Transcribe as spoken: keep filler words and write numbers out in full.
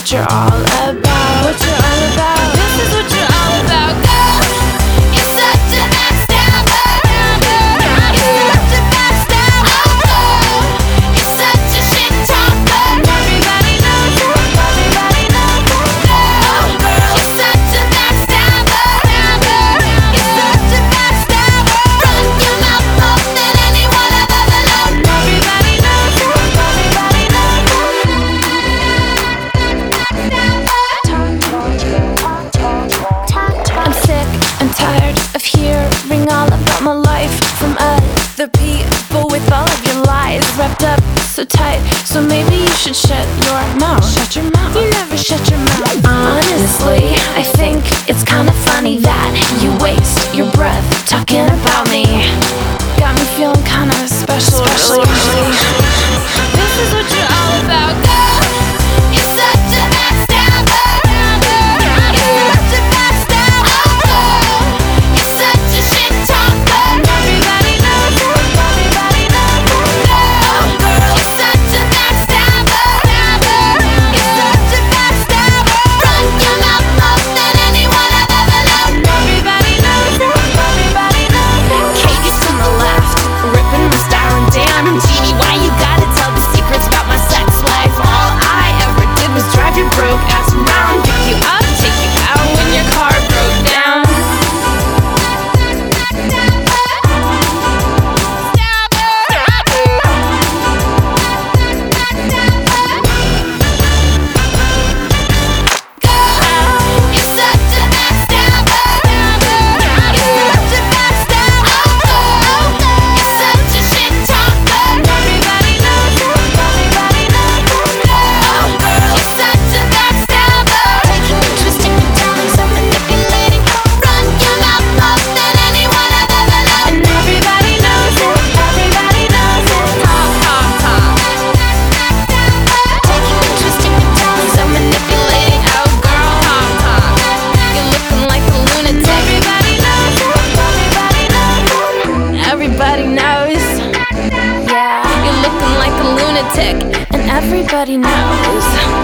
what you're all about. What you're all about. This is what you're all about. Girl, you're such a backstabber. You're such a backstabber. Oh, you're such a shit talker. Everybody knows it. Everybody knows it. Girl, you're such a backstabber. You're such a backstabber. Run your mouth more than anyone I've ever known. Everybody knows it. Everybody knows it. I'm sick and tired of hearing all about my life from other people with all of your lies wrapped up so tight. So maybe you should shut your mouth. Shut your mouth. You never shut your mouth. Honestly, I think it's kinda funny that you waste your breath talking about me. Got me feeling kinda special, special. This is what you're all about, girl. You're such a backstabber. You're such a backstabber. Oh, you're such a shit talker. Everybody knows it. Everybody knows it. Girl, you're such a backstabber. You're such a backstabber. Run your mouth more than anyone I've ever known. Everybody knows it. Everybody knows it. Katie's to the left, ripping my style and damn, Jeannie, why you gotta tell the secrets about my sex life? All I ever did was drive your broke ass around, pick you up, take you out when your car broke down. You're such a backstabber. You're such a backstabber. Oh, you're such a shit talker. Everybody knows it. Everybody knows it. Girl, you're such a backstabber. Taking interest in your talents, so manipulating. Run your mouth more than anyone I've ever known. And everybody knows it. Everybody knows it. Talk, talk, talk. Taking interest in your talents, so manipulating. Oh, girl, talk, talk. You're looking like a lunatic. Everybody knows it. Everybody knows it. Everybody knows. Yeah, you're looking like a lunatic, and everybody knows.